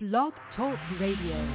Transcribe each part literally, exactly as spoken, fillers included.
Blog Talk Radio.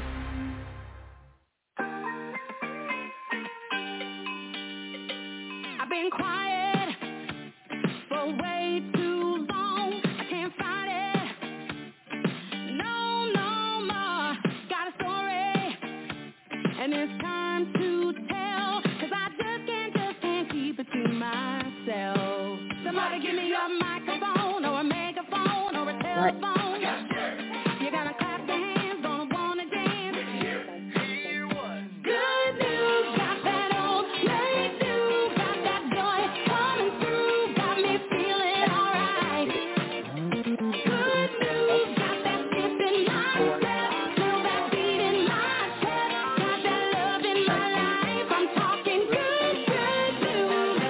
I've been quiet for way too long. I can't fight it. No, no more. Got a story, and it's time to tell. Cause I just can't, just can't keep it to myself. Somebody give me a microphone or a megaphone or a telephone. You're gonna clap your hands, gonna wanna dance. Hear what? Good news, got that old great news, got that joy coming through, got me feeling alright. Good news, got that dip in my step, feel that beat in my chest, got that love in my life. I'm talking good, good news.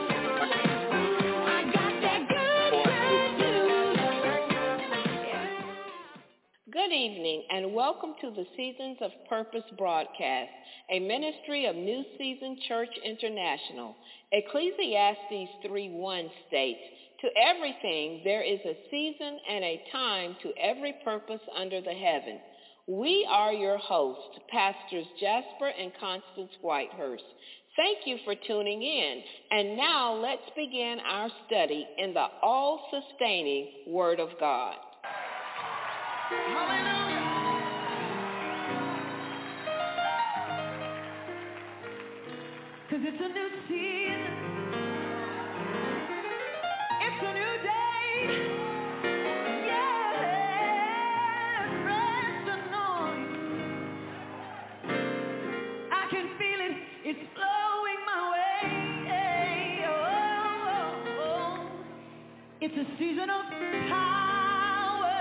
I got that good, good news. Good evening and welcome to the Seasons of Purpose broadcast, a ministry of New Season Church International. Ecclesiastes three one states, "To everything there is a season and a time to every purpose under the heaven." We are your hosts, Pastors Jasper and Constance Whitehurst. Thank you for tuning in. And now let's begin our study in the all-sustaining Word of God. Cause it's a new season, it's a new day, yeah, fresh anointing. I can feel it, it's flowing my way, oh, oh, oh. It's a season of power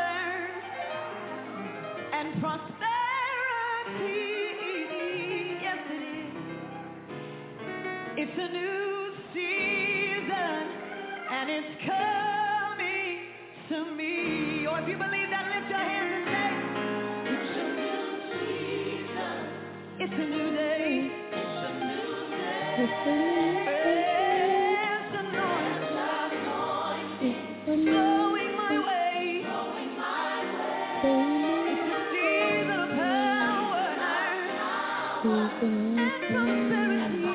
and prosperity, yes it is. It's a new season, and it's coming to me. Or if you believe that, lift your hands and say, it's a new season. It's a new day. It's a new day. It's a new day. It's anointing. Flowing my way. Flowing my way. It's a season of power and prosperity.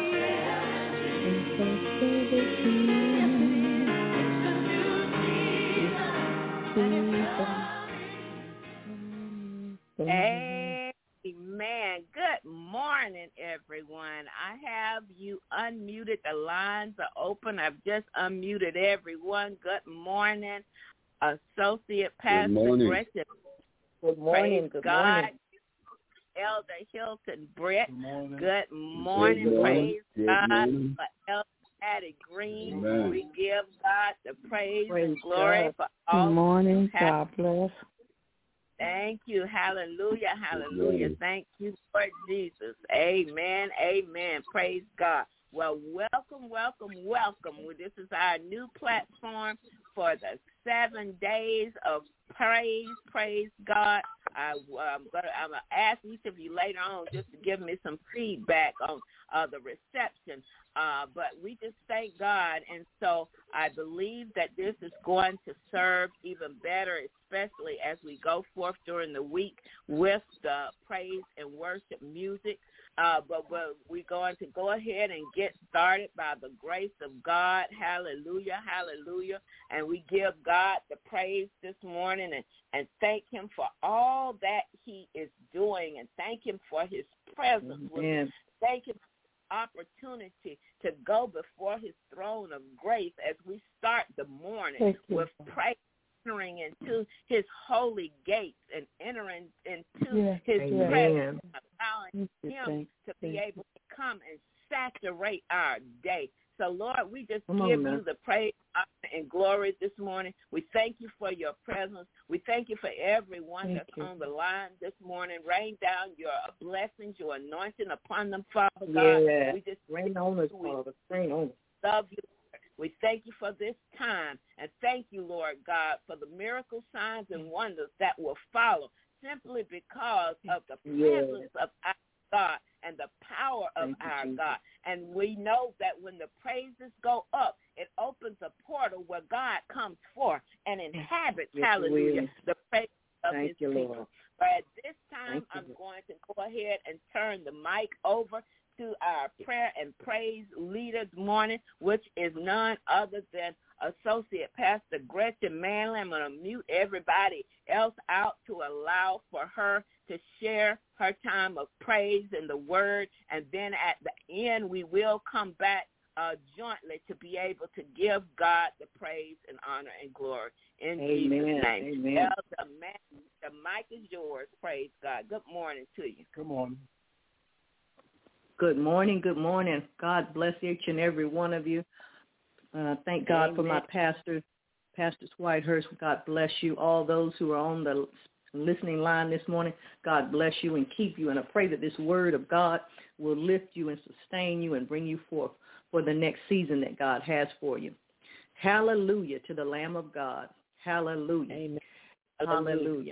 Amen. Good morning, everyone. I have you unmuted. The lines are open. I've just unmuted everyone. Good morning, Associate Pastor Gretchen. Good morning. Praise Good God. morning. Elder Hilton Brett. Good morning. Good morning. Good morning. Praise Good God morning. for Elder Patty Green. Amen. We give God the praise, Praise and glory God. for all. Good morning. who have- God bless. Thank you. Hallelujah. Hallelujah. Thank you, Lord Jesus. Amen. Amen. Praise God. Well, welcome, welcome, welcome. This is our new platform for the seven days of praise. Praise God. I, I'm going to I'm gonna ask each of you later on just to give me some feedback on uh, the reception. Uh, but we just thank God. And so I believe that this is going to serve even better, especially as we go forth during the week with the praise and worship music. Uh, but, but we're going to go ahead and get started by the grace of God. Hallelujah, hallelujah. And we give God the praise this morning and, and thank him for all that he is doing and thank him for his presence. Amen. Thank him for the opportunity to go before his throne of grace as we start the morning Thank you. with praise. Entering into his holy gates and entering into Yes. his Amen. presence, allowing Thank you. him Thank to be you. able to come and saturate our day. So, Lord, we just Come on give now. you the praise, honor, and glory this morning. We thank you for your presence. We thank you for everyone Thank that's you. on the line this morning. Rain down your blessings, your anointing upon them, Father God. Yeah. We just Rain on us, we Father. Rain on us. love you. We thank you for this time, and thank you, Lord God, for the miracle signs and wonders that will follow simply because of the presence Yeah. of our God and the power of Thank you, our Jesus. God. And we know that when the praises go up, it opens a portal where God comes forth and inhabits, Yes, hallelujah, will. the praise of Thank his you, people. Lord. But at this time, I'm going to go ahead and turn the mic over to our prayer and praise leader this morning, which is none other than Associate Pastor Gretchen Manley. I'm going to mute everybody else out to allow for her to share her time of praise in the word. And then at the end, we will come back uh, jointly to be able to give God the praise and honor and glory in Amen. Jesus' name. Amen. Elder Man, the mic is yours. Praise God. Good morning to you. Good morning. Good morning. Good morning. God bless each and every one of you. Uh, thank God Amen. for my pastor, Pastor Whitehurst. God bless you. All those who are on the listening line this morning, God bless you and keep you. And I pray that this word of God will lift you and sustain you and bring you forth for the next season that God has for you. Hallelujah to the Lamb of God. Hallelujah. Amen. Hallelujah. Hallelujah.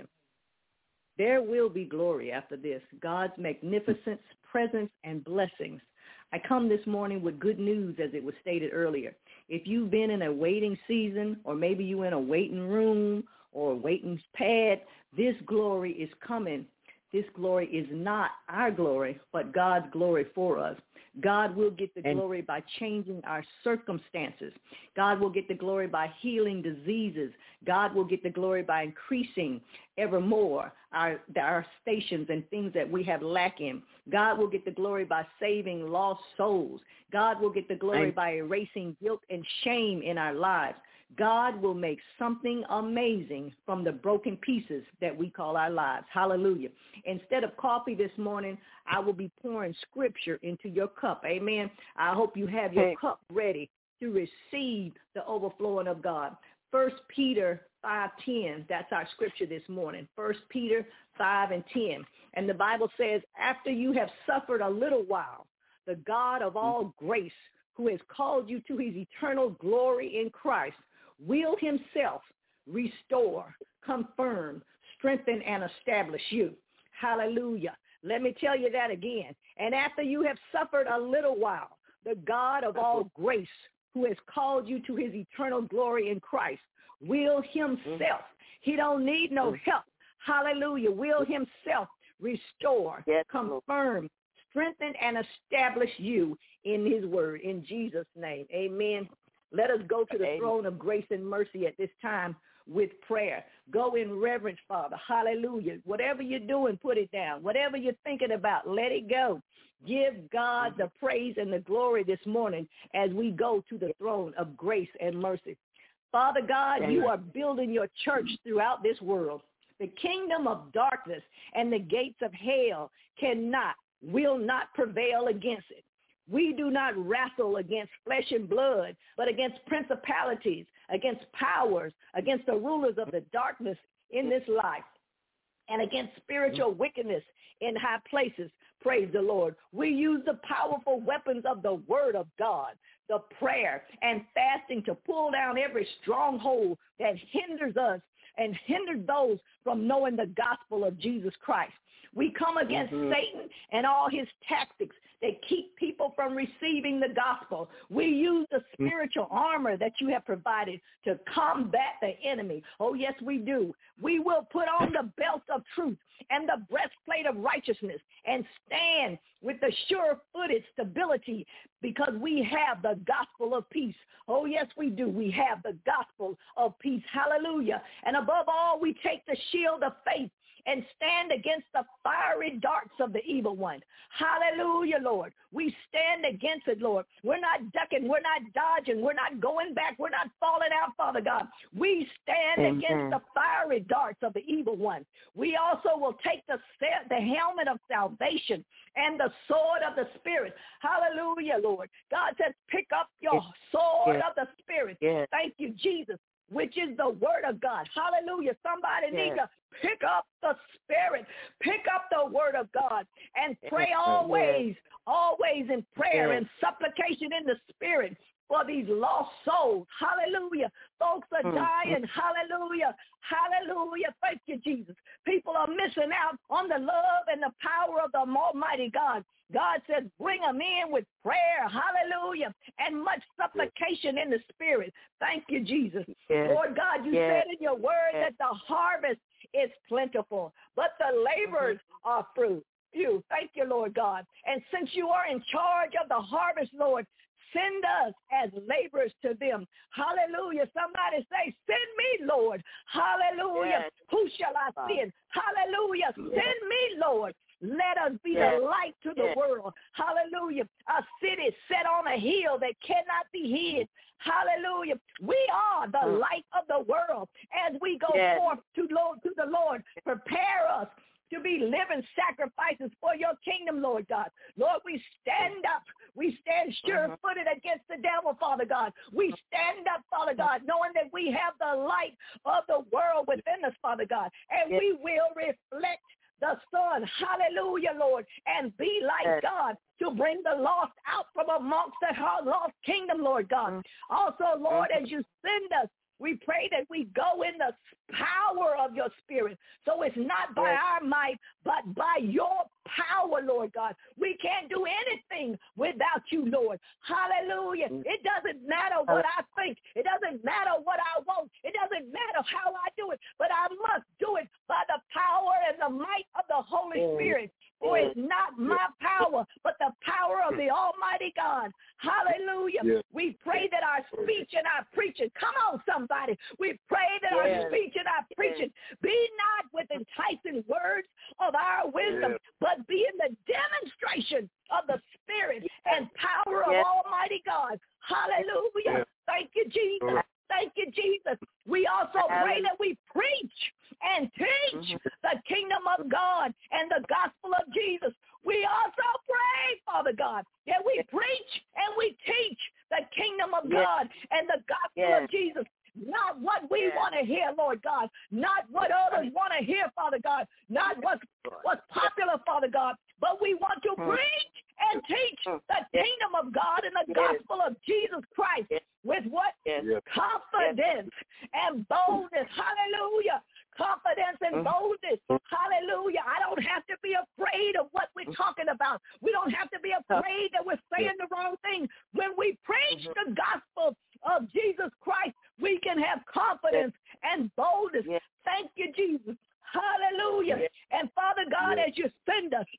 There will be glory after this, God's magnificence, presence, and blessings. I come this morning with good news, as it was stated earlier. If you've been in a waiting season, or maybe you're in a waiting room or a waiting pad, this glory is coming. This glory is not our glory, but God's glory for us. God will get the glory by changing our circumstances. God will get the glory by healing diseases. God will get the glory by increasing evermore our, our stations and things that we have lacking. God will get the glory by saving lost souls. God will get the glory by erasing guilt and shame in our lives. God will make something amazing from the broken pieces that we call our lives. Hallelujah. Instead of coffee this morning, I will be pouring scripture into your cup. Amen. I hope you have your cup ready to receive the overflowing of God. First Peter five ten, that's our scripture this morning. First Peter five and ten. And the Bible says, after you have suffered a little while, the God of all grace, who has called you to his eternal glory in Christ, will himself restore, confirm, strengthen, and establish you. Hallelujah. Let me tell you that again. And after you have suffered a little while, the God of all grace, who has called you to his eternal glory in Christ, will himself, he don't need no help, hallelujah, will himself restore, yes, confirm, strengthen, and establish you in his word, in Jesus' name. Amen. Let us go to the Amen. Throne of grace and mercy at this time with prayer. Go in reverence, Father. Hallelujah. Whatever you're doing, put it down. Whatever you're thinking about, let it go. Give God the praise and the glory this morning as we go to the throne of grace and mercy. Father God, Amen. You are building your church throughout this world. The kingdom of darkness and the gates of hell cannot, will not prevail against it. We do not wrestle against flesh and blood, but against principalities, against powers, against the rulers of the darkness in this life, and against spiritual wickedness in high places. Praise the Lord. We use the powerful weapons of the word of God, the prayer and fasting to pull down every stronghold that hinders us and hinders those from knowing the gospel of Jesus Christ. We come against mm-hmm. Satan and all his tactics that keep people from receiving the gospel. We use the spiritual armor that you have provided to combat the enemy. Oh, yes, we do. We will put on the belt of truth and the breastplate of righteousness and stand with the sure-footed stability because we have the gospel of peace. Oh, yes, we do. We have the gospel of peace. Hallelujah. And above all, we take the shield of faith and stand against the fiery darts of the evil one. Hallelujah, Lord. We stand against it, Lord. We're not ducking. We're not dodging. We're not going back. We're not falling out, Father God. We stand Amen. Against the fiery darts of the evil one. We also will take the, the helmet of salvation and the sword of the Spirit. Hallelujah, Lord. God says, pick up your sword yes. of the Spirit. Yes. Thank you, Jesus, which is the word of God. Hallelujah. Somebody yes. needs to pick up the Spirit. Pick up the word of God and pray yes. always, yes. always in prayer yes. and supplication in the Spirit for these lost souls. Hallelujah. Folks are dying. Hallelujah. Hallelujah. Thank you, Jesus. People are missing out on the love and the power of the Almighty God. God says, bring them in with prayer. Hallelujah. And much supplication in the Spirit. Thank you, Jesus. Yes. Lord God, you yes. said in your word yes. that the harvest is plentiful, but the laborers mm-hmm. are fruit. You. Thank you, Lord God. And since you are in charge of the harvest, Lord, send us as laborers to them. Hallelujah. Somebody say, send me, Lord. Hallelujah. Yes. Who shall I send? Hallelujah. Yes. Send me, Lord. Let us be yes. the light to the yes. world. Hallelujah. A city set on a hill that cannot be hid. Hallelujah. We are the mm. light of the world. As we go yes. forth to, Lord, to the Lord, prepare us to be living sacrifices for your kingdom, Lord God. Lord, we stand up. We stand sure-footed mm-hmm. against the devil, Father God. We stand up, Father God, knowing that we have the light of the world within us, Father God, and yes. we will reflect the Son, hallelujah, Lord, and be like yes. God to bring the lost out from amongst the lost kingdom, Lord God. Mm-hmm. Also, Lord, mm-hmm. as you send us, we pray that we go in the power of your spirit. So it's not by yes. our might, but by your power, Lord God. We can't do anything without you, Lord. Hallelujah. It doesn't matter what I think. It doesn't matter what I want. It doesn't matter how I do it, but I must do it by the power and the might of the Holy yes. Spirit. For it's not my power, but the power of the Almighty God. Hallelujah. Yes. We pray that our speech and our preaching, come on somebody, we pray that yes. our speech and our preaching yes. be not with enticing words of our wisdom, yes. but be in the demonstration of the Spirit and power yes. of Almighty God. Hallelujah. Yes. Thank you, Jesus. Thank you, Jesus. We also pray that we preach and teach mm-hmm. the kingdom of God and the gospel of Jesus. We also pray, Father God, that we preach and we teach the kingdom of yes. God and the gospel yes. of Jesus. Not what we yes. want to hear, Lord God. Not what others want to hear, Father God. Not what's, what's popular, Father God. But we want to preach and teach the kingdom of God and the gospel of Jesus Christ with what? Confidence and boldness. Hallelujah. Confidence and boldness. Hallelujah. I don't have to be afraid of what we're talking about. We don't have to be afraid that we're saying the wrong thing. When we preach the gospel of Jesus Christ, we can have confidence and boldness. Thank you, Jesus. Hallelujah. And Father God, as you send us,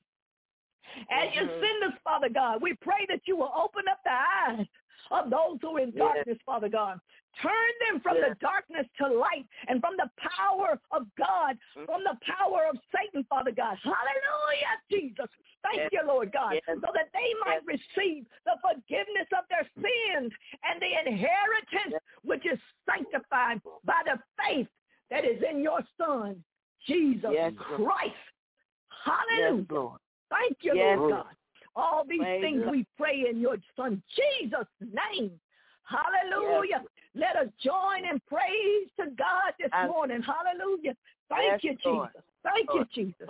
as you send us, Father God, we pray that you will open up the eyes of those who are in darkness, Father God. Turn them from the darkness to light and from the power of God, from the power of Satan, Father God. Hallelujah, Jesus. Thank you, Lord God, so that they might receive the forgiveness of their sins and the inheritance which is sanctified by the faith that is in your Son, Jesus Christ. Hallelujah. Thank you, Lord God. All these Praise things God. We pray in your Son, Jesus' name. Hallelujah. Yes. Let us join in praise to God this As, morning. Hallelujah. Thank yes, you, Lord. Jesus. Thank Lord. you, Jesus.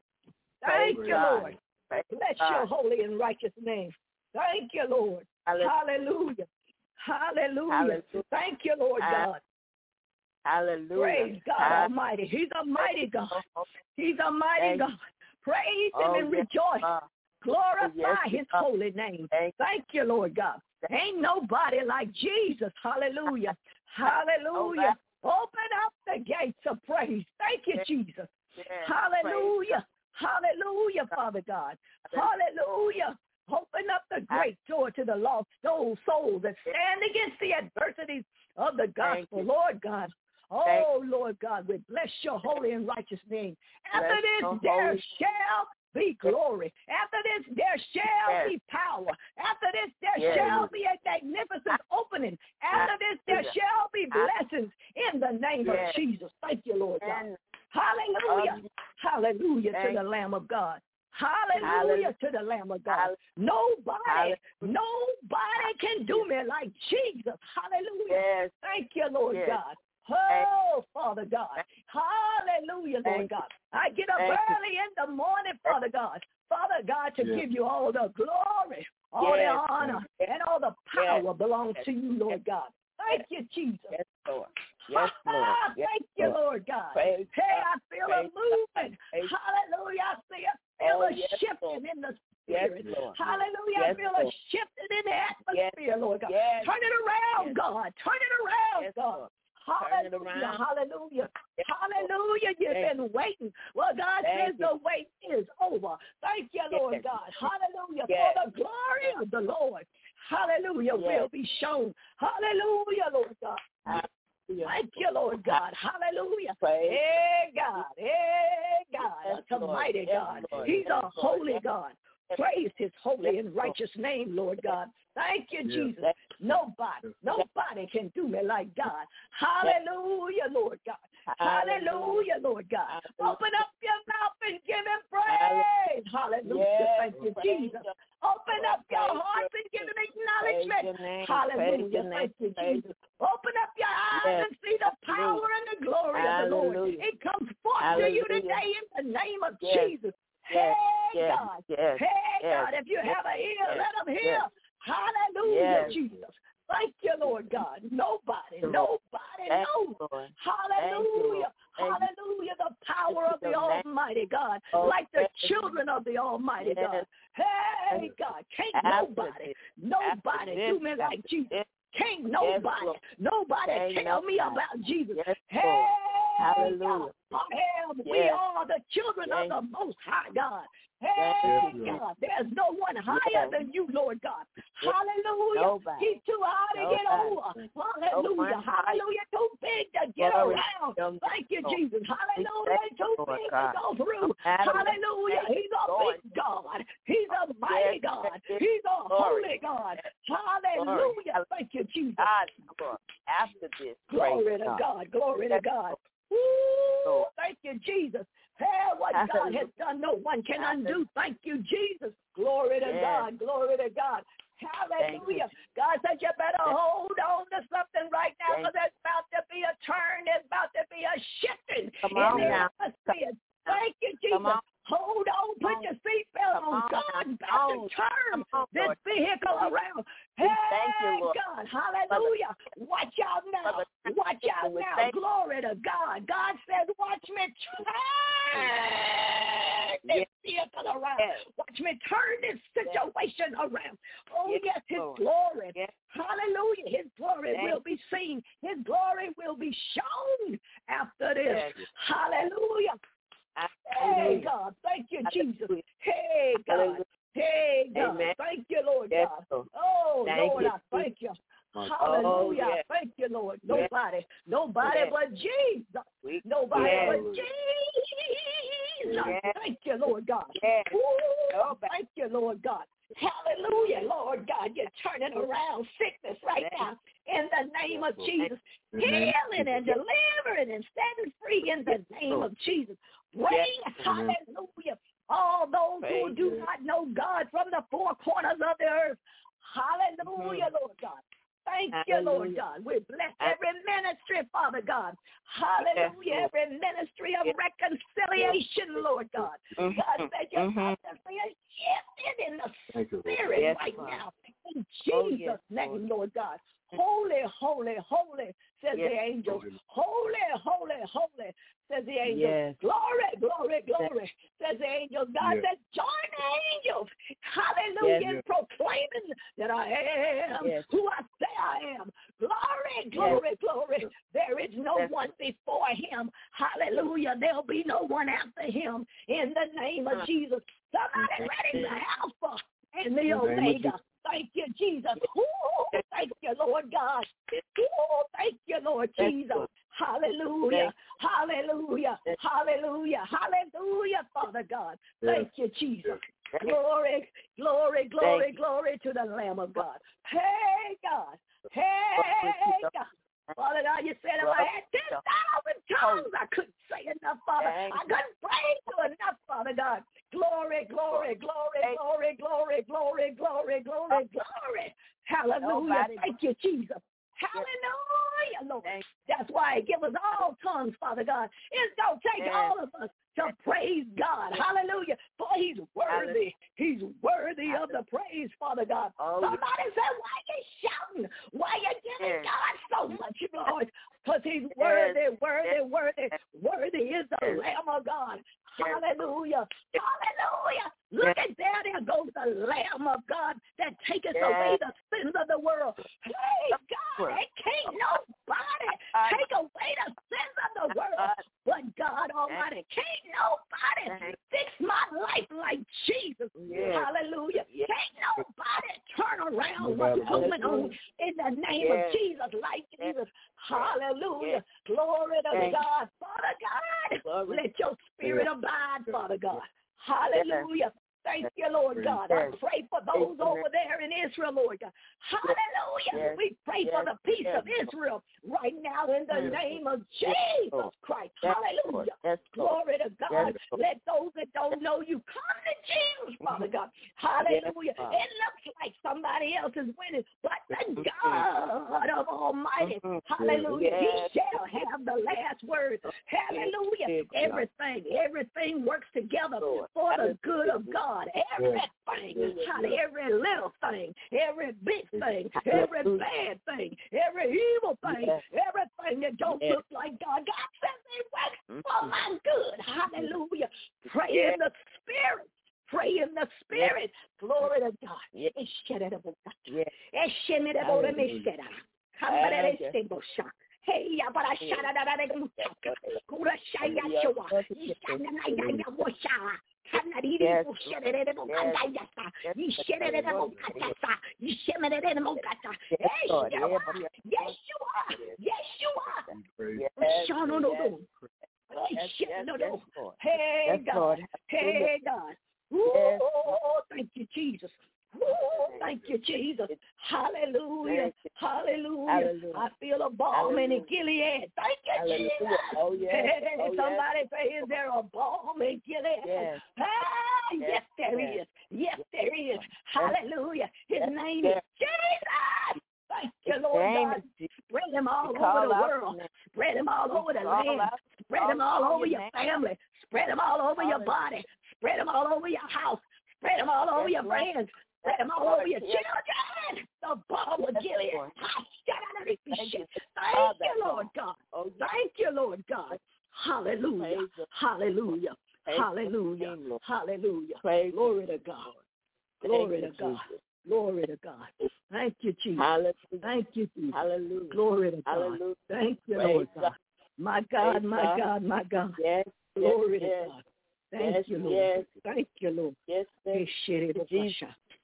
Thank Praise you, God. Lord. Praise Bless God. your holy and righteous name. Thank you, Lord. Hallelujah. Hallelujah. Hallelujah. Hallelujah. Thank you, Lord God. Hallelujah. Praise God Hallelujah. Almighty. He's a mighty God. He's a mighty Thank God. Praise oh, him and yes, rejoice. God. Glorify yes, his God. holy name. Thank, Thank you, Lord God. Ain't nobody like Jesus. Hallelujah. Hallelujah. Open up the gates of praise. Thank you, Jesus. Yes, Hallelujah. Hallelujah, Father God. Hallelujah. Open up the great door to the lost soul, souls that stand against the adversities of the gospel, Lord God. Oh, Lord God, we bless your holy and righteous name. After this, there shall be glory. After this, there shall yes. be power. After this, there yes. shall be a magnificent opening. After this, there shall be blessings in the name yes. of Jesus. Thank you, Lord God. Hallelujah. Um, Hallelujah to the Lamb of God. Hallelujah, Hallelujah to the Lamb of God. Nobody, Hallelujah. nobody can do me like Jesus. Hallelujah. Yes. Thank you, Lord yes. God. Oh, Father God. Hallelujah, Lord God. I get up early in the morning, Father God. Father God, to yes. give you all the glory, all yes. the honor, and all the power yes. belongs to you, Lord God. Thank you, Jesus. Yes, Lord. Yes, Lord. Yes, Thank you, Lord God. Praise hey, God. I feel Praise a movement. God. Hallelujah. I see a, feel oh, a yes, shifting Lord. in the spirit. Yes, Lord. Hallelujah. Yes, I feel Lord. a shifting in the atmosphere, yes. Lord God. Yes. Turn it around, yes. God. Turn it around, yes, God. Lord. Hallelujah, hallelujah, yes, hallelujah. You've Thank been shown. Hallelujah, Lord God. Thank you, Lord God. Hallelujah. Hey, God. Hey, God. That's a mighty God. He's a holy God. Praise his holy and righteous name, Lord God. Thank you, Jesus. Nobody, nobody can do me like God. Hallelujah, Lord God. Hallelujah, Lord God. Open up your mouth and give him praise. Hallelujah. Thank you, Jesus. Open up your heart and give him acknowledgement. Hallelujah. Thank you, Jesus. Open up your eyes and see the power and the glory of the Lord. It comes forth to you today in the name of Jesus. Hey, yes, God. Yes, hey, yes, God. If you have a ear, yes, let them hear. Yes. Hallelujah, Yes. Jesus. Thank you, Lord God. Nobody, nobody Thank knows. you, Lord. Hallelujah. Thank you. Hallelujah. The power of the Thank you. Almighty God. Oh, Like the yes. children of the Almighty Yes. God. Hey, God. Can't After nobody, this. nobody After do me this. like Jesus. Yes. Can't nobody, Lord. nobody Ain't tell me nobody. about Jesus. Yes, Hey, Lord. God. Hallelujah. Hell, we Yes. are the children Yes. of the Most High God. Yes, Hey, Lord. God, there's no one higher Yes. than you, Lord God. Yes. Hallelujah. Nobody. He's too high to get Nobody. over. Hallelujah. No one Hallelujah. Too big to get Glory around. to you, Thank you, Lord. Jesus. Hallelujah. thank Too you, Lord big God. to go through. No matter what Hallelujah. state He's you're a going big God. He's a mighty Yes, God. yes, He's a glory. holy God. Hallelujah. Glory. Thank you, Jesus. God, Lord, after this, Glory praise to God. God. Glory to Yes, God. Lord. Woo, thank you, Jesus. Hey, what God Hallelujah. has done, no one can Hallelujah. undo. Thank you, Jesus. Glory to Yes. God. Glory to God. Hallelujah. God said you better hold on to something right now because there's about to be a turn. There's about to be a shifting Come in on the now. atmosphere. Thank you, Come Jesus. on. Hold on. Put on. your seatbelt Come on. on God's now. about to On. turn Come on, this Lord. vehicle around. We Hey, thank you, Lord. God. Hallelujah. Watch out now. Brother, Watch out we now. thank- Glory to God. God says, watch me turn this vehicle around. Yes. Watch me turn this situation around. Oh, Yes, yes, his Lord. glory. Yes. Hallelujah. His glory Thank will be seen. His glory will be shown after this. Yes. Hallelujah. Hey, Hallelujah. God. Thank you, Jesus. Hallelujah. Hey, God. Hallelujah. Hey, God. Amen. Thank you, Lord Yes, God. Lord. Oh, Thank Lord, you. I thank you. Oh, Hallelujah. yes. Thank you, Lord. Yes. Nobody. Nobody Yes. but Jesus. We- Nobody Yes. but Jesus. Yes. Thank you, Lord God. Yes. Ooh, Nobody. thank you, Lord God. Hallelujah, Lord God. You're turning around sickness right now in the name of Jesus. Healing and delivering and setting free in the name of Jesus. Bring, Yes. hallelujah, all those who Praise do you. not know God from the four corners of the earth. Hallelujah, Mhm. Lord God. Thank you, Lord Hallelujah. God. We bless every ministry, Father God. Hallelujah. Yes, every ministry of Yes. reconciliation, Lord God. Mhm. God, that you're Mhm. constantly shifting in the Thank you, Lord. spirit Yes, right Lord. now. In Oh, Jesus' yes, name, Lord. Lord God. Holy, holy, holy, says Yes, the angels. Lord. Holy, holy, holy, says the angels. Yes. Glory, glory, glory, says the angels. God Yes. says, join the angels. Hallelujah. Yes. In proclaiming that I am Yes. who I say I am. Glory, glory, glory. There is no Yes. one before him. Hallelujah. There'll be no one after him. In the name of Jesus. Somebody ready the Alpha and the In the name of Omega. Jesus. Thank you, Jesus. Ooh, thank you, Lord God. Ooh, thank you, Lord Yes, Jesus. Lord. Hallelujah. Hallelujah. Yes. Hallelujah. Hallelujah, Father God. Yes. Thank you, Jesus. Yes. Glory, glory, glory, Thank you. glory to the Lamb of God. Hey, God. Hey, God. Father God, you said if I had ten thousand tongues, I couldn't say enough, Father. Thank I couldn't praise you enough, Father God. Glory, glory, glory, Thank glory, glory, glory, glory, glory, glory. Hallelujah. Nobody Thank you, Jesus. Hallelujah, Lord. Thank That's why give us all tongues, Father God. It's going to take Yes. all of us to praise God. Hallelujah. For he's worthy. He's worthy of the praise, Father God. Oh, Somebody said, why you shouting? Why you giving Yes. God so much glory? Because he's worthy, worthy, worthy. Worthy is the Yes. Lamb of God. Yes. Hallelujah. Hallelujah. Look Yes. at there. There goes the Lamb of God that taketh Yes. away the sins of the world. Hey, God, Yes. it can't nobody take away the sins of the world but God Almighty. Can't nobody Yes. fix my life like Jesus. Yes. Hallelujah. Yes. Can't nobody turn around what's going on in the name yes. of Jesus, like Jesus. Hallelujah. Yes. Glory to yes. God. Father God, Glory. Let your spirit yes. abide, Father God. Hallelujah. Thank you, Lord God. I pray for those over there in Israel, Lord God. Hallelujah. We pray for the peace of Israel right now in the name of Jesus Christ. Hallelujah. Glory to God. Let those that don't know you come to Jesus, Father God. Hallelujah. It looks like somebody else is winning, but the God of Almighty, hallelujah, He shall have the last word. Hallelujah. Everything, everything works together for the good of God. Everything, every little thing, every big thing, every bad thing, every evil thing, everything that don't look like God. God says it works for my good. Hallelujah. Pray in the Spirit. Pray in the Spirit. Glory to God. Yes. Hey, ya bara shara da da da mutaka. Kura shaya showa. Ishana na ya ya washa. Kana di di bushere de mukanda yasa. Ishere de mukata sa. Ishemere de mukata. Hey, yes you are. Yes you are. Shano no no. No no. Hey God. Hey God. Oh, thank you, Jesus. Oh, thank you, Jesus. Hallelujah. Hallelujah. Hallelujah. I feel a balm in Gilead. Thank you, Hallelujah. Jesus. Oh, yes. Hey, oh, somebody yes. say, is there a balm in Gilead? Yes, ah, yes, yes there yes. is. Yes, there is. Hallelujah. His yes. name yes. is Jesus. Thank you, Lord God. Spread him all over the world. Spread him all over the land. Spread him all over your family. Spread him all over your body. Spread them all over your house. Spread them all over your friends. Spread them all over your children. The balm of Gilead. Thank you, Lord God. Thank you, Lord God. Hallelujah. Hallelujah. Hallelujah. Hallelujah. Glory to God. Glory to God. Glory to God. Thank you, Jesus. Thank you, Jesus. Hallelujah. Glory to God. Thank you, Lord God. My God, my God, my God. Glory to God. Thank yes, you, Lord. Yes. Thank you, Lord. Yes, yes. Jesus.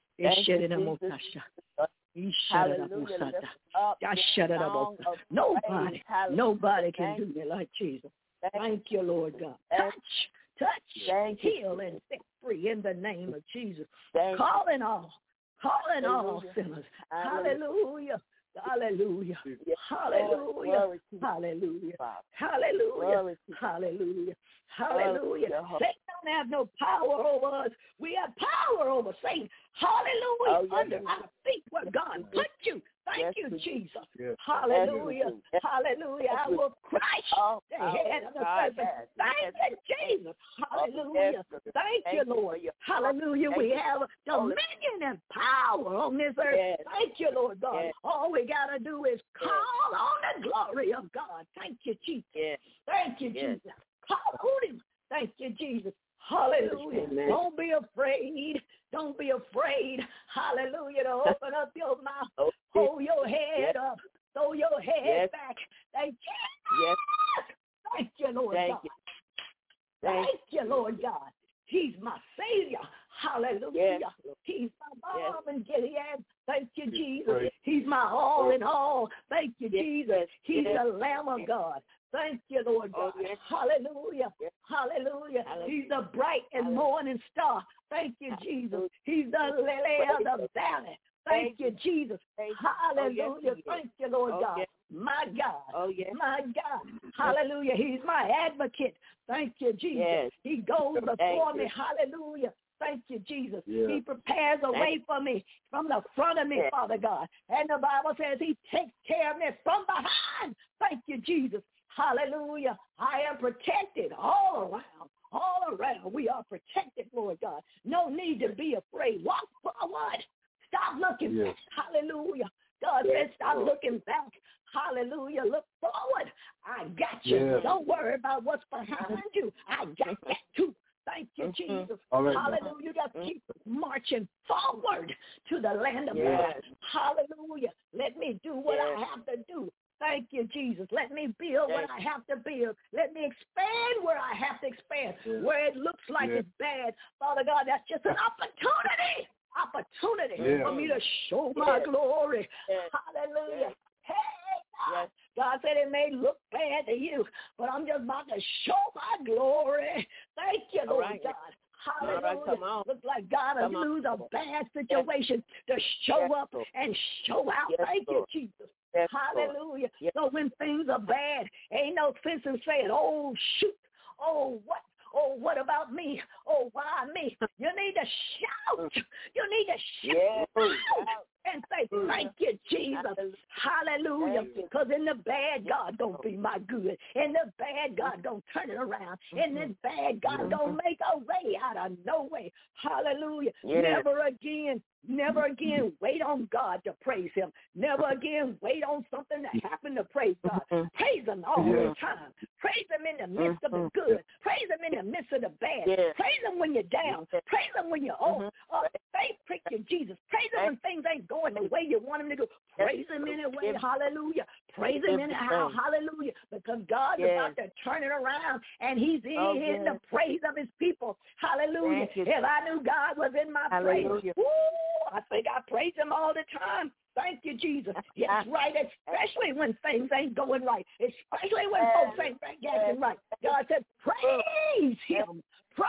Nobody, nobody can do me like Jesus. Thank you, Lord God. Touch, touch, heal, and set free in the name of Jesus. Calling all, calling all sinners. Hallelujah. Hallelujah. Hallelujah. Hallelujah. Hallelujah. Hallelujah. Hallelujah. Satan don't have no power over us. We have power over Satan. Hallelujah. Oh, Under our feet where God put you. Thank yes, you, Jesus. Yes. Hallelujah. Yes. Hallelujah. I will crush oh, the head of the serpent. Thank you, Jesus. Hallelujah. Thank you, Lord. Hallelujah. We have dominion and power on this earth. Thank you, Lord God. All we got to do is call on the glory of God. Thank you, Jesus. Thank you, Jesus. Call on him. Thank you, Jesus. Hallelujah. Amen. Don't be afraid. Don't be afraid. Hallelujah. To open up your mouth. Oh, hold your head yes. up. Throw your head yes. back. Thank you. Yes. Thank you, Lord Thank God. You. Thank, Thank you, Lord God. He's my Savior. Hallelujah. Yes. He's my balm yes. in Gilead. Thank you, Jesus. Right. He's my all in all. Thank you, yes. Jesus. He's yes. the Lamb of God. Thank you, Lord God. Oh, yes. Hallelujah. Yes. Hallelujah. Hallelujah. He's the bright and morning star. Thank you, Jesus. He's the lily of the valley. Thank you, Jesus. Hallelujah. Oh, yes, Thank you, Lord oh, God. Yes. My God. Oh, yes. My God. Hallelujah. He's my advocate. Thank you, Jesus. Yes. He goes before me. Hallelujah. Thank you, Jesus. Yeah. He prepares a way for me from the front of me, yeah. Father God. And the Bible says he takes care of me from behind. Thank you, Jesus. Hallelujah. I am protected all around. All around. We are protected, Lord God. No need to be afraid. Walk forward. Stop looking yes. back. Hallelujah. God yes. said stop Lord. looking back. Hallelujah. Look forward. I got you. Yes. Don't worry about what's behind you. I got that too. Thank you, Jesus. Right, hallelujah. You got to keep marching forward to the land of yes. God. Hallelujah. Let me do what yes. I have to do. Thank you, Jesus. Let me build yes. what I have to build. Let me expand where I have to expand. Yes. Where it looks like yes. it's bad. Father God, that's just an opportunity opportunity yes. for me to show my yes. glory. Yes. Hallelujah. Yes. Hey, God. Yes. God said it may look bad to you, but I'm just about to show my glory. Thank you, Lord right. God. Hallelujah. Right, come on. Looks like God has used a bad situation yes. to show yes, up Lord. and show out. Yes, Thank Lord. you, Jesus. Yes, Hallelujah. yes. So when things are bad, ain't no sense in saying, oh, shoot. Oh, what? Oh, what about me? Oh, why me? You need to shout. You need to shout yes. out and say, thank you, Jesus. Hallelujah. Because in the bad, God don't be my good. In the bad, God don't turn it around. In the bad, God don't make a way out of no way. Hallelujah. Yes. Never again. Never again wait on God to praise him. Never again wait on something to happen to praise God. Praise him all yes. the time. Praise him in the midst of the good. Praise him in the midst of the bad. Yes. Praise him when you're down. Praise him when you're old. Uh, thank you, Jesus. Praise him when things ain't going the way you want him to go. Praise him anyway. Hallelujah. Praise him anyhow. Hallelujah. Because God's yes. about to turn it around, and he's in, oh, in yes. the praise of his people. Hallelujah. You, if I knew God was in my Hallelujah. praise, woo, I think I praise him all the time. Thank you, Jesus. Yes, right, especially when things ain't going right, especially when folks ain't acting right. God said, praise him.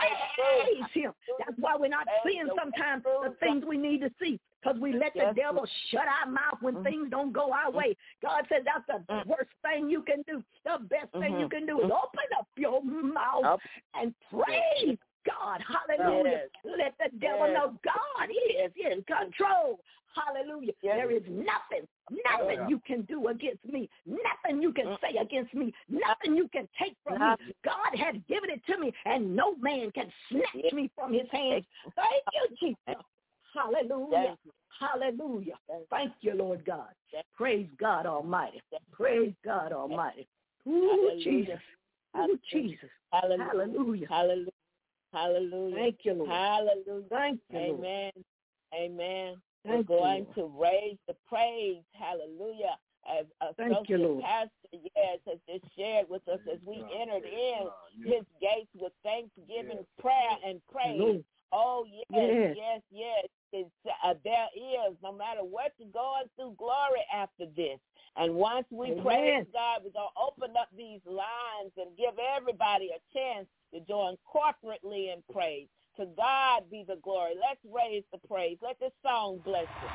Praise him. That's why we're not seeing sometimes the things we need to see, because we let the devil shut our mouth when things don't go our way. God says that's the worst thing you can do. The best thing you can do is open up your mouth and praise God. Hallelujah. Yes. Let the devil yes. know God is in control. Hallelujah. Yes. There is nothing, nothing yeah. you can do against me. Nothing you can say against me. Nothing you can take from nothing. me. God has given it to me, and no man can snatch yes. me from his hands. Thank you, Jesus. Hallelujah. You. Hallelujah. Thank you, Lord God. Praise God Almighty. Praise God Almighty. Ooh, Jesus. Ooh, Jesus. Hallelujah. Hallelujah. Hallelujah. Hallelujah. Thank you, Lord. Hallelujah. Thank you, Amen. Lord. Amen. Thank We're going you, to raise the praise. Hallelujah. As Thank you, Lord. Pastor, yes, has just shared with us as we entered in his gates with thanksgiving, prayer, and praise. Lord. Oh, yes, yes, yes. yes. It's, uh, there is, no matter what you're going through, glory after this. And once we Amen. praise God, we're going to open up these lines and give everybody a chance to join corporately in praise. To God be the glory. Let's raise the praise. Let this song bless you.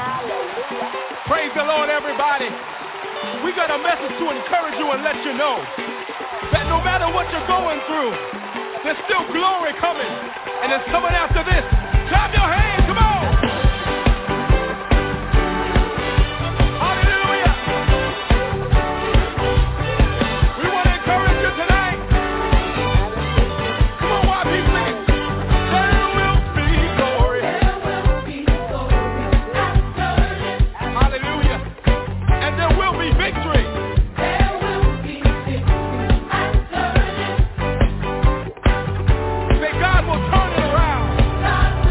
Hallelujah. Praise the Lord, everybody. We got a message to encourage you and let you know that no matter what you're going through, there's still glory coming. And it's coming after this. Clap your hands. Come on. Hallelujah. We want to encourage you tonight. Come on, Y P, please. There will be glory. There will be glory. Hallelujah. And there will be victory. There will be victory. I'm certain. Say God will turn it around. God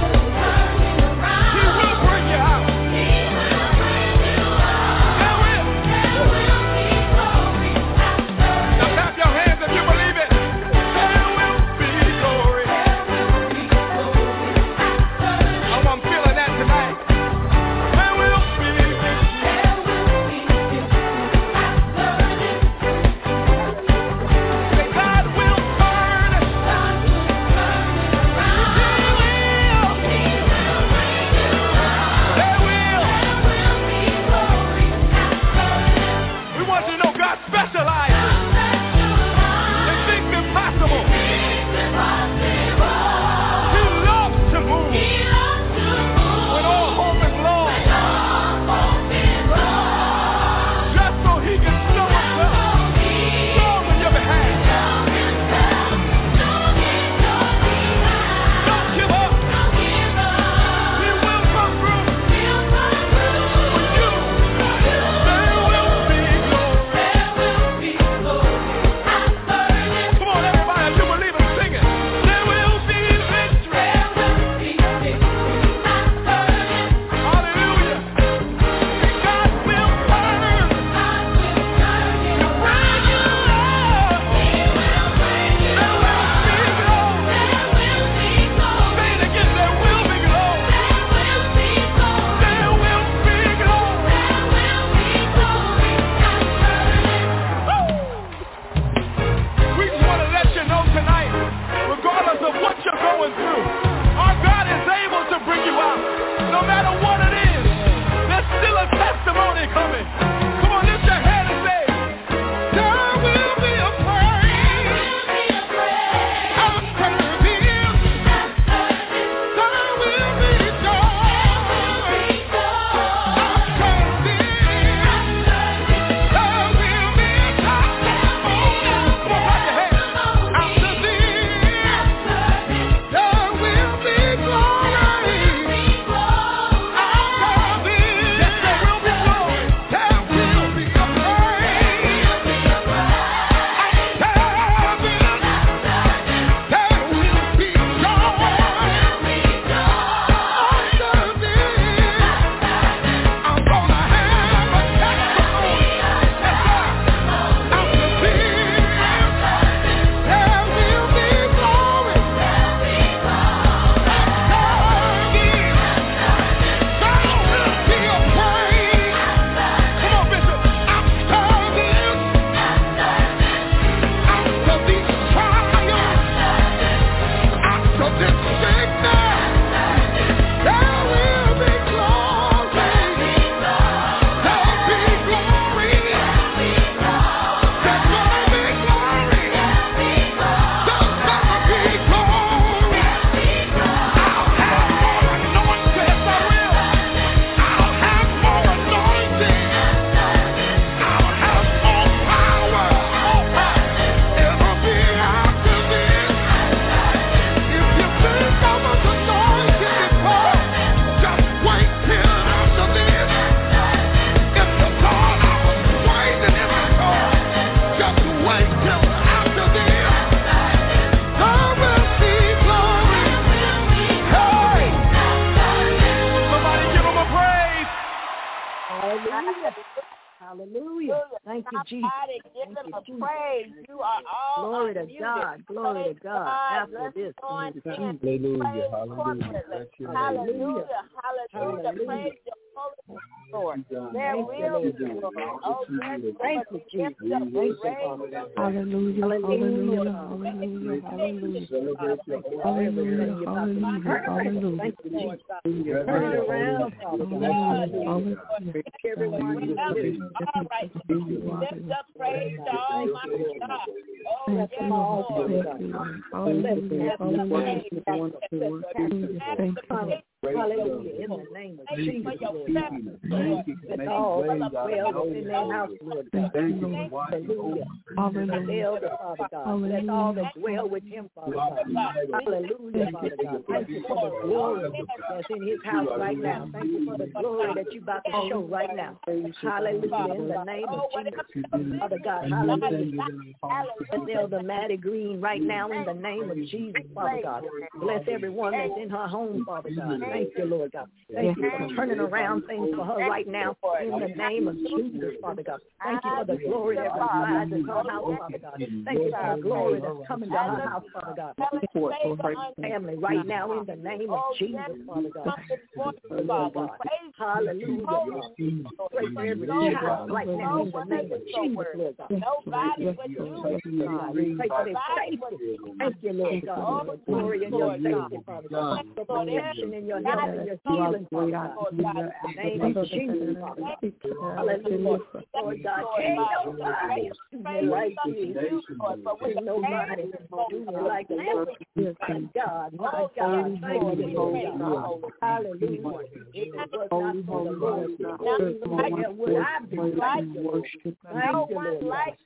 Hallelujah. Thank you, Jesus. Give him a praise. You are all Glory to unmuted. God. Glory to God. After this, Hallelujah. Hallelujah. Hallelujah. Hallelujah. Praise your holy Lord. There will be glory. Oh, thank you, Jesus. Thank you, Hallelujah. Hallelujah. Hallelujah. Hallelujah. Hallelujah. Hallelujah. Hallelujah. Thank you, Jesus. Turn it around, Father God. Hallelujah. Everyone, all right. Lift up praise to Almighty God. Oh, yes, Lord. Hallelujah. Hallelujah. Thank you. Hallelujah. In the name of Jesus, Lord God. Let all well within their house, Lord God. Hallelujah. Hallelujah, Father God. Let all that dwell with him, Father God. Hallelujah, Father God. Thank you for the glory that's in his house right now. Thank you for the glory that you're about to show right now. Hallelujah. In the name of Jesus, Father God. Hallelujah. Bless Elder Maddie Green right now in the name of Jesus, Father God. Bless everyone that's in her home, Father God. Thank you, Lord God. Thank you for turning around things for her right now in the name of Jesus, Father God. Thank you for the glory that resides in her house, Father God. Thank you for the glory that's coming to her house, Father God. For her family right now in the name of Jesus, Father God. Lord God. Hallelujah. Pray for every child right now in the name of Jesus, Lord God. Nobody but you, God. Pray for their safety. Thank you, Lord God. For the glory and your safety, Father God. For protection in your health and your healing, Father God. In the name of Jesus, Father God. Hallelujah. Lord God, can't nobody do like you. Can't nobody do like the Lord. My God, my God, thank you, Lord God. Hallelujah. If it was not for the Lord, where would I be like you? Thank you, Lord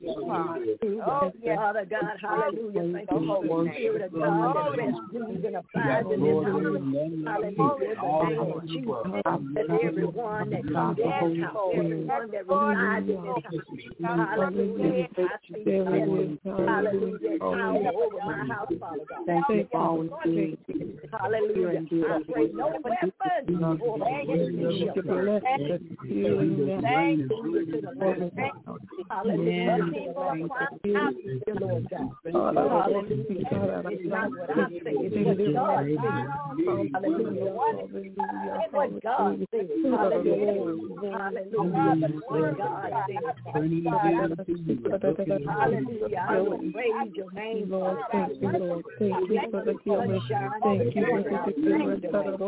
God. Oh, Father God, hallelujah. Thank you for the Spirit of God that rests, rules, and abides in this house. Hallelujah. In the name of Jesus. That everyone that comes in this house, everyone that resides in this house. Hallelujah. I speak hallelujah. Hallelujah. Power over my house, Father God. Thank you for hallelujah. I pray no weapon or enemy shall prosper. Thank you to the Lord. Hallelujah. Hallelujah, Lord God. Hallelujah. It's not what I say, it's what God says. Hallelujah. It's what God says. Hallelujah. Hallelujah. What God says. Hallelujah. I will praise your name, Lord. Thank you, Lord. Thank you for the healing. Thank you for the healing.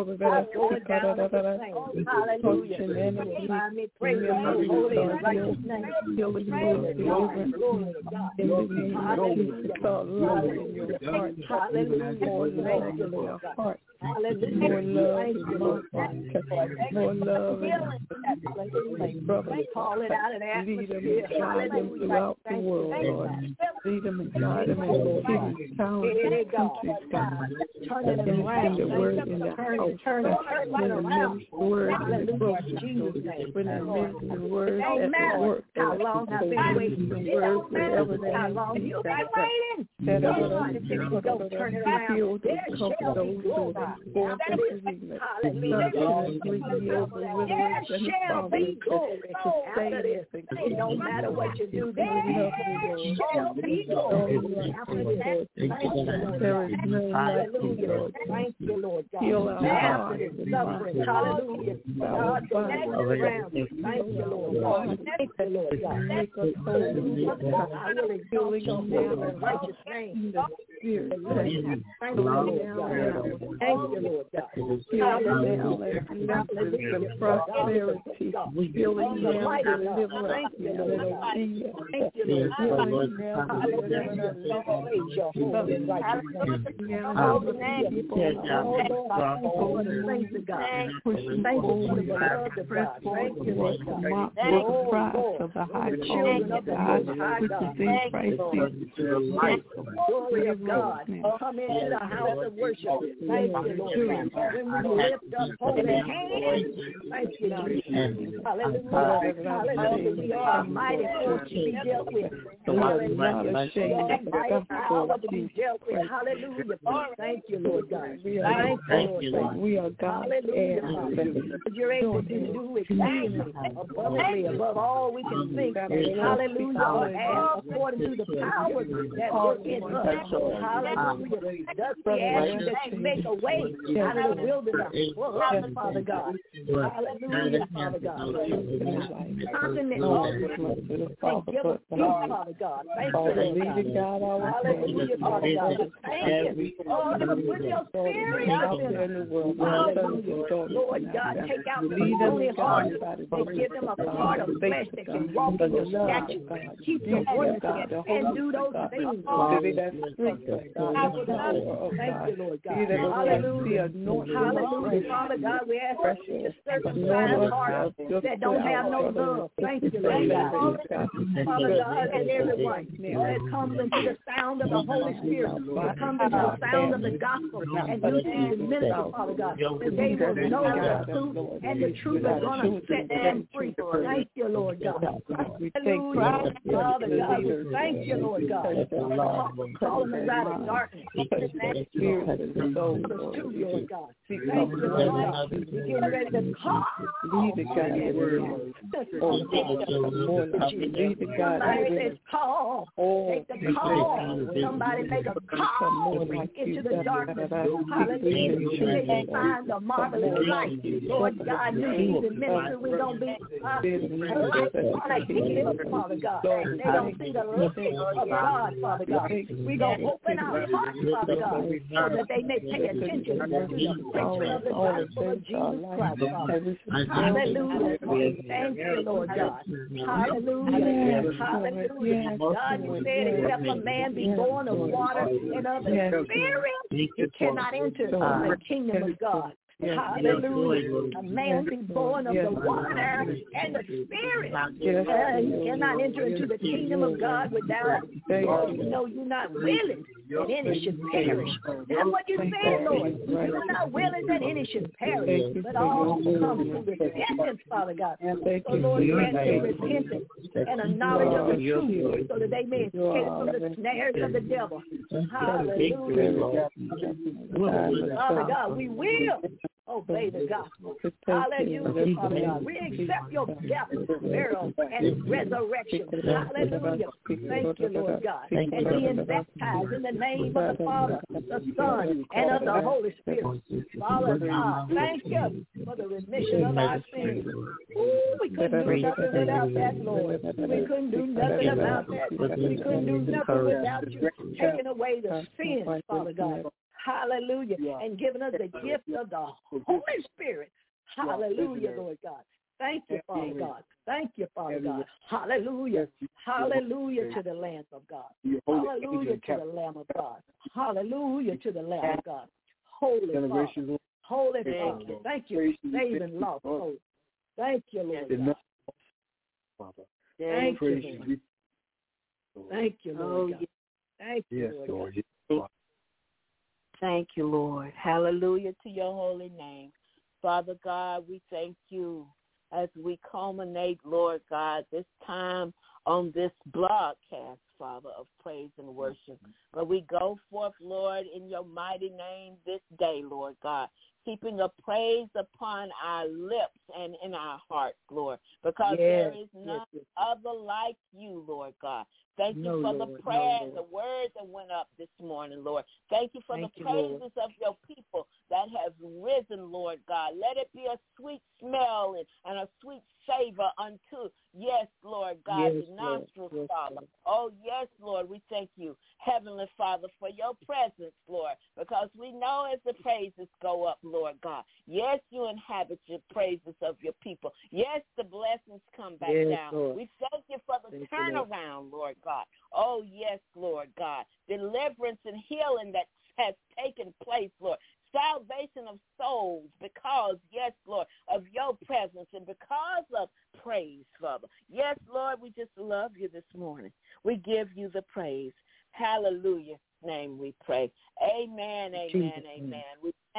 Hallelujah. I may praise your holy and righteous name. Healing, Lord, glory to God. In the name of Jesus, God, love in your heart. Hallelujah. More love in your heart. Hallelujah. More love in your heart. More love in your brother. Call it out of the atmosphere. Lead them and guide them throughout the world, Lord. Lead them and guide them in the cities, towns, and countries, God. In the word in the house. When the minister word in the grocery, when the minister word at work, how long I've been waiting for words wherever they how long you've been waiting. That don't turn it around. There shall be glory. Hallelujah. There shall be glory. After this, it don't matter what you do. There shall be glory. After that, thank you, Lord. Hallelujah. Thank you, Lord God. After this suffering, hallelujah. God, go next around. Thank you, Lord. Thank you, Lord God. Thank you, Lord. I will exalt your holy and righteous name. Thank you, Lord God. Thank you, Lord God. Hallelujah. Hallelujah. Prosperity. Healing now, deliverance. Thank you, Lord. Thank you, Lord. Hallelujah. Praise your holy and righteous name. Hallelujah. Oh, the saints of God. Thank you for the blood of God. Thank you, Lord God. Oh, Lord. Of the high children of the Most High God. Thank you, Lord. Glory of God. Come into the house of worship. Thank Thank you, Lord God. When we lift up holy hands, thank you, Jesus. Hallelujah. Hallelujah. We are a mighty force to be dealt with. Hallelujah. We are a mighty power to be dealt with. Hallelujah. Thank you, Lord God. Thank you, Lord God. We are God. Hallelujah. You're able to do exceedingly abundantly above all we can think. Hallelujah. Or ask according to the power that work in us. Hallelujah. Thus we ask you that you make a way out of the wilderness for us, Father God. Hallelujah, Father God. Continent, Lord. And give us peace, Father God. Thank you, Lord God. Hallelujah, Father God. Thank you. Oh, put your spirit out in the world. Hallelujah. Lord God, take out the stony heart and give them a heart of flesh that can walk in your statutes, keep your ordinances, and do those things. Thank you, Lord God. Hallelujah. Hallelujah. Father God, we ask you to circumcise hearts that don't have no love. Thank you, Lord God. Father God, and everyone that comes into the sound of the Holy Spirit, that comes into the sound of the gospel, and you see the minister, Father God, that they will know the truth, and the truth is going to set them free. Thank you, Lord God. Hallelujah. Father God, we thank you, Lord God. Calling us out of darkness. Thank you, Lord God. Thank you, Lord God. We're getting ready to call. Lead the God. Lead the God. Somebody says call. Take the call. Somebody make a call into the darkness. Hallelujah. They find the marvelous light. Lord God, you see the ministry. We're going to be like him, Father God. They don't see the light of God, Father God. We're going to open our hearts, Father God, so that they may pay attention to the preaching of the gospel of Jesus Christ, Father. Hallelujah. Thank you, Lord God. Hallelujah. Hallelujah. God, you said, except a man be born of water and of the Spirit, he cannot enter the kingdom of God. Hallelujah. A man be born of the water and the Spirit. Uh, you cannot enter into the kingdom of God without, oh, you know, you're not willing that any should perish. That's what you said, Lord. You're not willing that any should perish, but all come to repentance, Father God. So, Lord, grant them repentance and a knowledge of the truth so that they may escape from the snares of the devil. Hallelujah. Father God, we will obey the gospel. Hallelujah, Father God. We accept your death, burial, and resurrection. Hallelujah. Thank you, Lord God. And being baptized in the name of the Father, the Son, and of the Holy Spirit. Father God, thank you for the remission of our sins. Ooh, we couldn't do nothing without that, Lord. We couldn't do nothing about that. We couldn't do nothing without you taking away the sins, Father God. Hallelujah. And giving us the gift of the Holy Spirit. Hallelujah, Lord God. Thank you, Father God. Thank you, Father God. Hallelujah. Hallelujah to the Lamb of God. Hallelujah to the Lamb of God. Hallelujah to the Lamb of God. Holy Father. Holy Father. Thank you for saving lost souls. Thank you, Lord God. Thank you, Lord. Thank you, Lord God. Thank you, Lord God. Thank you, Lord. Hallelujah to your holy name. Father God, we thank you as we culminate, Lord God, this time on this broadcast, Father, of praise and worship. But we go forth, Lord, in your mighty name this day, Lord God, keeping a praise upon our lips and in our hearts, Lord, because yes, there is none yes, yes. other like you, Lord God. Thank you no, for Lord, the prayer and no, the words that went up this morning, Lord. Thank you for Thank the you, praises Lord. of your people that have risen, Lord God. Let it be a sweet smell and, and a sweet savor unto, yes, Lord God, yes, the nostrils, yes, Father. Yes. Oh, yes, Lord, we thank you, Heavenly Father, for your presence, Lord, because we know as the praises go up, Lord God, yes, you inhabit your praises of your people. Yes, the blessings come back yes, down. Lord. We thank you for the thank turnaround, you, Lord God. Oh, yes, Lord God. Deliverance and healing that has taken place, Lord. Salvation of souls because, yes, Lord, of your presence and because of praise, Father. Yes, Lord, we just love you this morning. We give you the praise. Hallelujah. Name we pray. Amen, amen, amen. We thank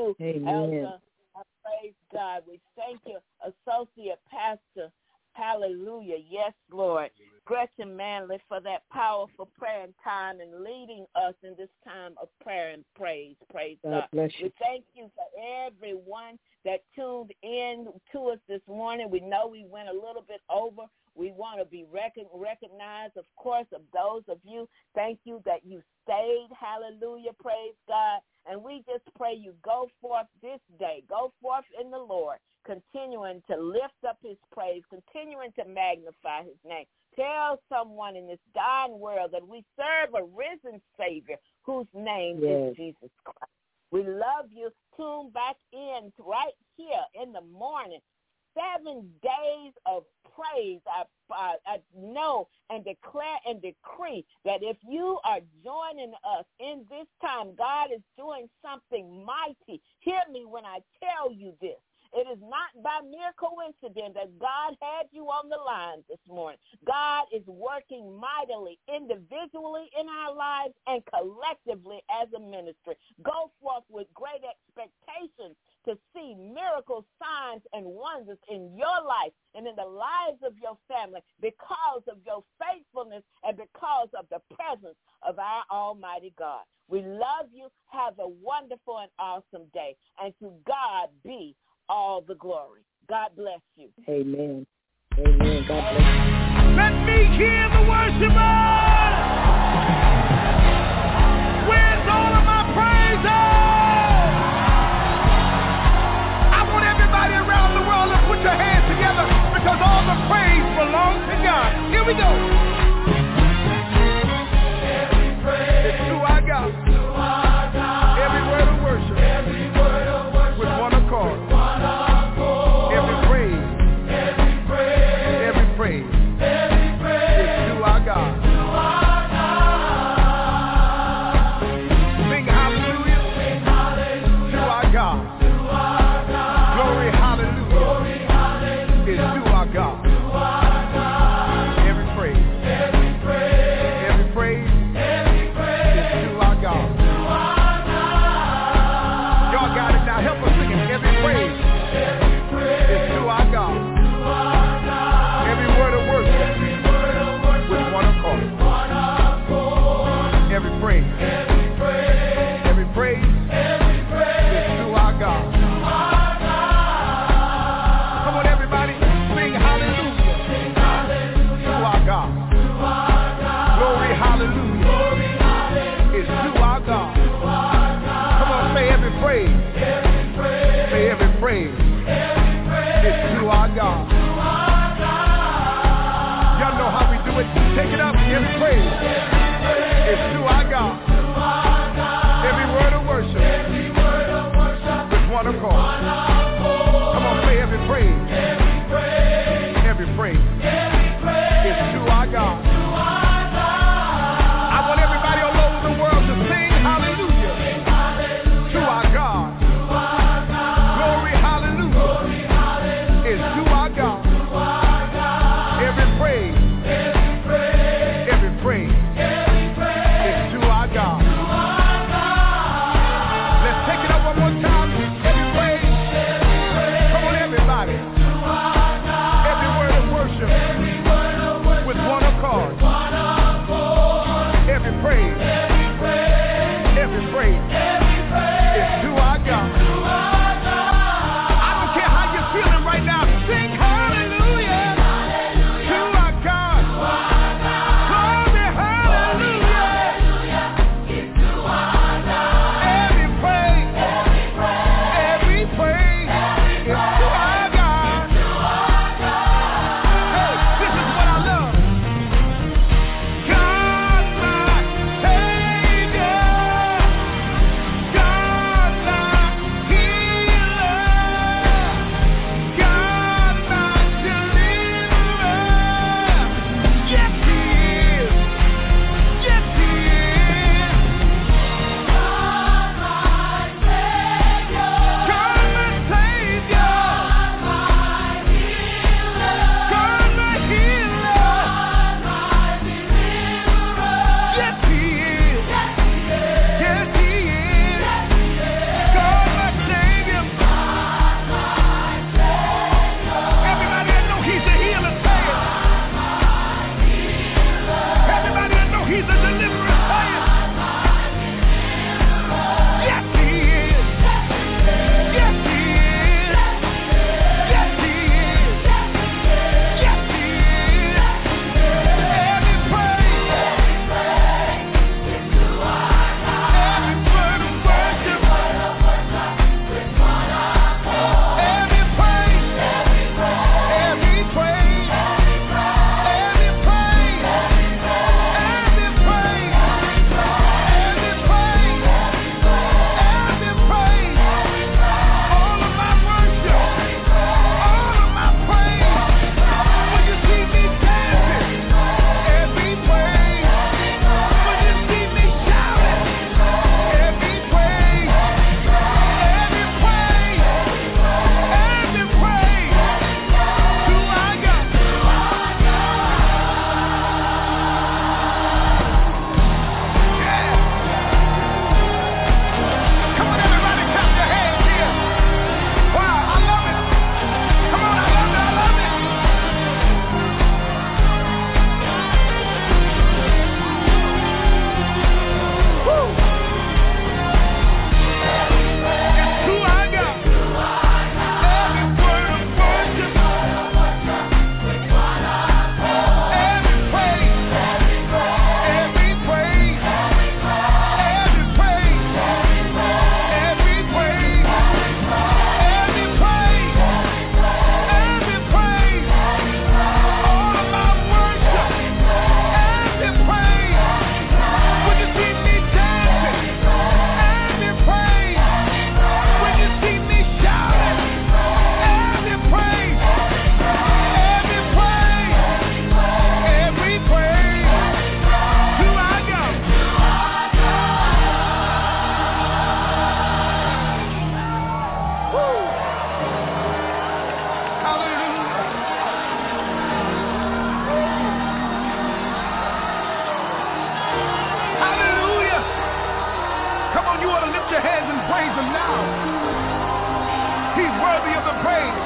you, Amen. Elder. Praise God. We thank you, Associate Pastor. Hallelujah. Yes, Lord. Gretchen Manley for that powerful prayer and time and leading us in this time of prayer and praise. Praise God. God bless you. We thank you for everyone that tuned in to us this morning. We know we went a little bit over. We want to be rec- recognized, of course, of those of you. Thank you that you stayed. Hallelujah. Praise God. And we just pray you go forth this day. Go forth in the Lord, continuing to lift up his praise, continuing to magnify his name. Tell someone in this dying world that we serve a risen Savior whose name yes. is Jesus Christ. We love you. Tune back in right here in the morning. Seven days of praise. I, I, I know and declare and decree that if you are joining us in this time, God is doing something mighty. Hear me when I tell you this. It is not by mere coincidence that God had you on the line this morning. God is working mightily, individually in our lives and collectively as a ministry. Go forth with great expectations to see miracles, signs, and wonders in your life and in the lives of your family because of your faithfulness and because of the presence of our Almighty God. We love you. Have a wonderful and awesome day. And to God be all the glory. God bless you. Amen. Amen. God bless you. Let me hear the worshipers. Where's all of my praises? I want everybody around the world to put your hands together because all the praise belongs to God. Here we go. Every praise it's to our God. To our God. Every word of worship. Every word of worship. With one accord. Every praise, every praise, every praise, every praise is to our God. To our God. Sing hallelujah, sing hallelujah to our God. To our God. Glory hallelujah, glory hallelujah is to our God. To our God. Every praise, every praise, every praise, every praise is to our God. To our God. Y'all got it now. Help us sing it. Every praise. It's to our God. Every word of worship with one accord. Every praise, every praise is to our God. Come on, everybody, sing hallelujah to our God. Glory hallelujah is to our God. Come on, say every praise. Say every praise. It's to our God. Y'all know how we do it. Take it up. Every praise. It's to our God. Every word of worship. With one accord. Come on, say every praise. Every praise. It's to our God. I want everybody all over the world to sing hallelujah to our God. Glory hallelujah is to our God. Every praise, every praise is to our God. Let's take it up one more time. Every praise, your praise.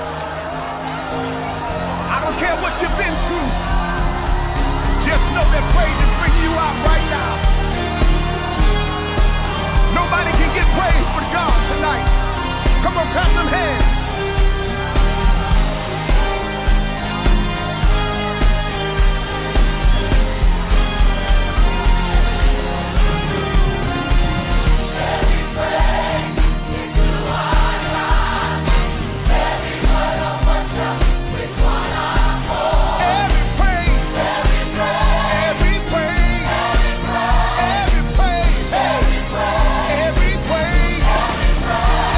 I don't care what you've been through. Just know that praise is bringing you out right now. Nobody can get praise but God tonight. Come on, clap them hands. Every praise,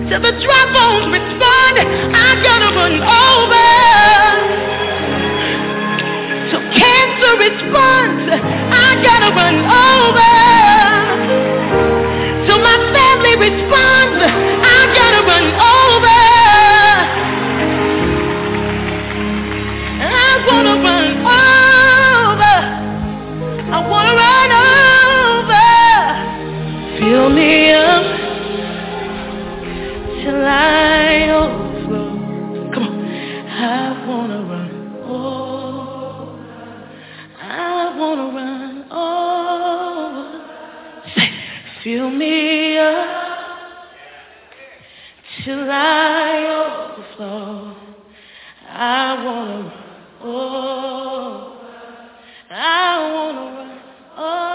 till the dry bones respond. I gotta run over till cancer responds. I gotta run over till my family responds. I gotta run over. I wanna run over. I wanna run over. Fill me up till I overflow. Come on. I wanna run over. I wanna run over. Say, fill me up till I overflow. I wanna run over. I wanna run over.